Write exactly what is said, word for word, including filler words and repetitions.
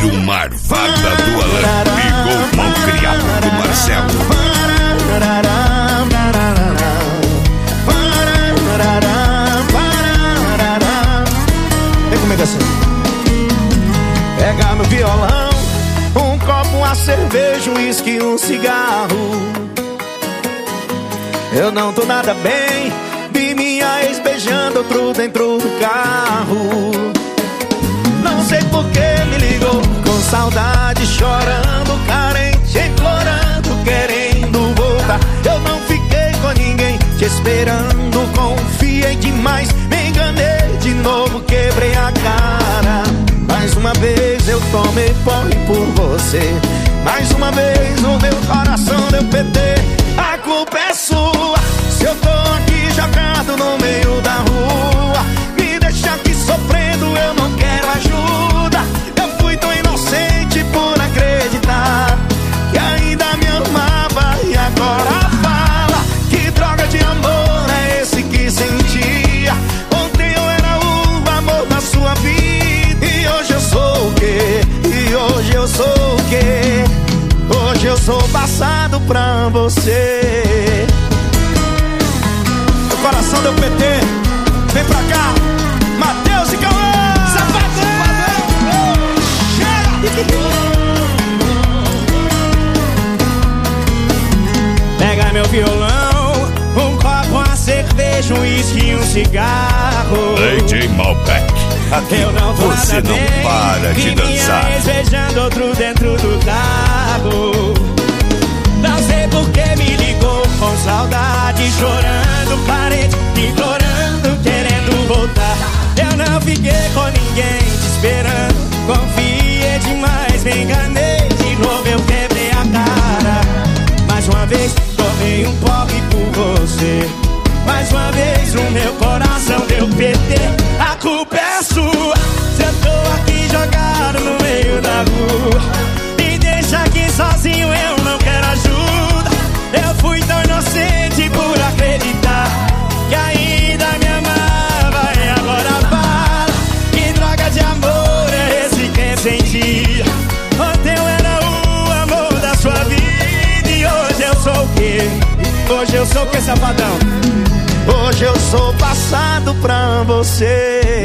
Tiro Marvada do Alan. Ligou mal criado do Marcelo. Vem comigo assim. Pega meu violão, um copo, uma cerveja, um uísque, um cigarro. Eu não tô nada bem, vi minha ex beijando outro dentro do carro. Não sei por que me ligou, com saudade, chorando, carente, implorando, querendo voltar. Eu não fiquei com ninguém, te esperando, confiei demais, me enganei de novo, quebrei a cara. Mais uma vez eu tomei porre por você, mais uma vez o meu coração deu P T. A culpa é sua, se eu tô aqui jogado no meio da rua. Me deixa aqui sofrendo, eu não quero ajuda. Eu fui tão inocente por acreditar que ainda me amava e agora fala. Que droga de amor é esse que sentia? Ontem eu era o amor da sua vida e hoje eu sou o quê? E hoje eu sou o quê? Hoje eu sou passado pra você. Meu coração deu P T. Vem pra cá, Matheus e Cauã. Safadão! Chega! Pega meu violão, um copo, uma cerveja, um uísque e um cigarro. D J Malbec. Aqui eu não tô você nada não bem, para de dançar. Minha ex beijando outro dentro do carro. Não sei por que me ligou, com saudade, chorando, carente, implorando, querendo voltar. Eu não fiquei com ninguém, te esperando, confiei demais, me enganei de novo, eu quebrei a cara. Mais uma vez tomei um porre por você, mais uma vez o meu coração deu P T. A culpa é sua, se eu tô aqui jogado no meio da rua. Me deixa aqui sozinho, eu não quero ajuda. Eu fui tão inocente por acreditar que ainda me amava e agora fala. Que droga de amor é esse que sentia? Ontem eu era o amor da sua vida e hoje eu sou o quê? Hoje eu sou o quê, safadão? Hoje eu sou passado pra você.